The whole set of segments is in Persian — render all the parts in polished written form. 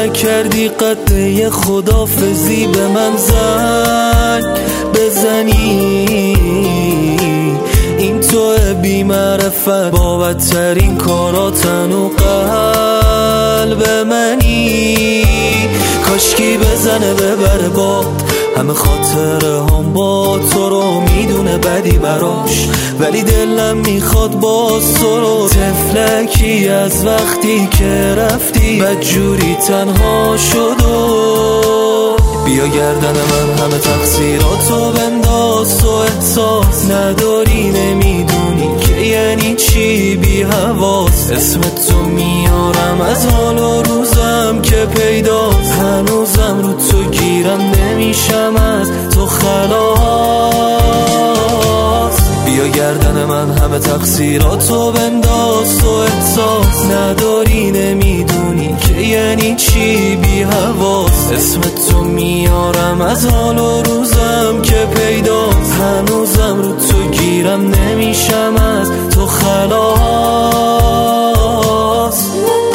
نکردی قد یه خدافزی به من زنگ بزنی. این توه بی معرفت با بدترین کاراتن و قلب منی. کاشکی بزنه ببره باد همه خاطره هم با تو رو میدونه بدی براش، ولی دلم میخواد باز تو رو. تفلکی از وقتی که رفتی بدجوری تنها شد و بیا گردن من همه تقصیراتو بنداز. تو احساس نداری نمیدونی که یعنی چی بی حواس. اسم تو میارم از حال و روزم که پیداست، هنوزم رو تو گیرم نمیشم از تو خلاص. بیا گردن من همه تقصیراتو بنداز. تو احساس نداری نمیدونی که یعنی چی بی حواس. اسم تو میارم از حال و روزم که پیداست، هنوزم رو تو گیرم نمیشم از تو خلاص.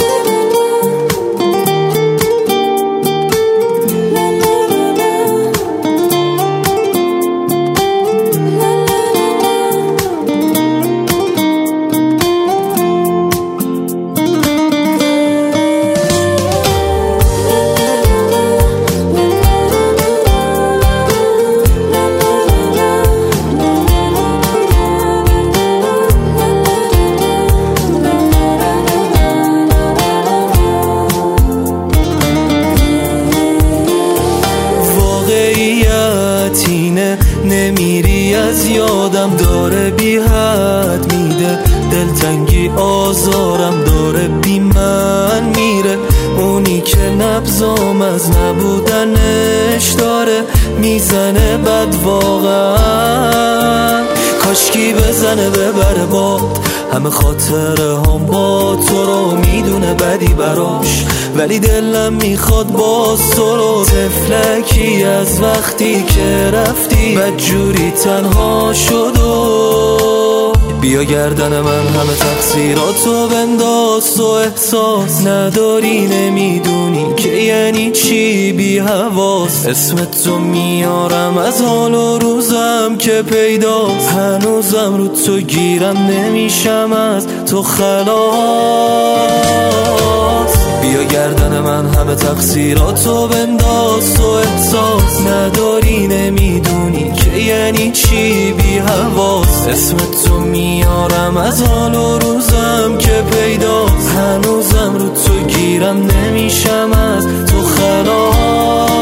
نمیری از یادم، داره بی حد میده دلتنگی، آزارم داره بی من میره. اونی که نبضام از نبودنش داره میزنه بد واقعا. کاشکی بزنه ببره باد همه خاطره هم با تو رو میدونه بدی براش، ولی دلم میخواد باز تو رو. تفلکی از وقتی که رفتی بدجوری تنها شد و بیا گردن من همه تقصیراتو بنداز. تو احساس نداری نمیدونی که یعنی چی بی حواس. اسم تو میارم از حال و روزم که پیداست، هنوزم رو تو گیرم نمیشم از تو خلاص. بیا گردن من همه تقصیراتو بنداز. تو احساس نداری نمیدونی که یعنی چی بی حواس. اسم تو میارم از حال و روزم که پیداست، هنوزم رو تو گیرم نمیشم از تو خلاص.